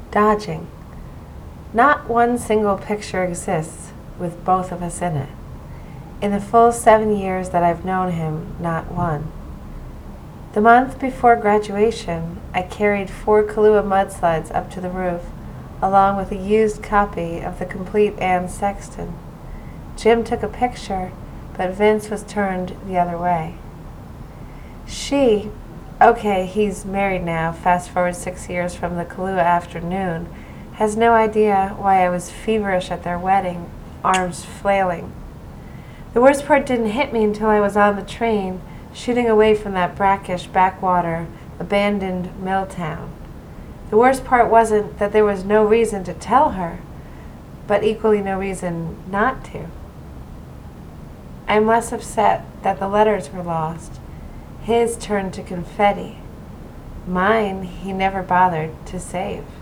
Dodging. Not one single picture exists with both of us in it. In the full 7 years that I've known him, not one. The month before graduation, I carried 4 Kahlua mudslides up to the roof, along with a used copy of the complete Anne Sexton. Jim took a picture, but Vince was turned the other way. Okay, he's married now, fast forward 6 years from the Kahlua afternoon, has no idea why I was feverish at their wedding, arms flailing. The worst part didn't hit me until I was on the train, shooting away from that brackish backwater, abandoned mill town. The worst part wasn't that there was no reason to tell her, but equally no reason not to. I'm less upset that the letters were lost. His turned to confetti. Mine he never bothered to save.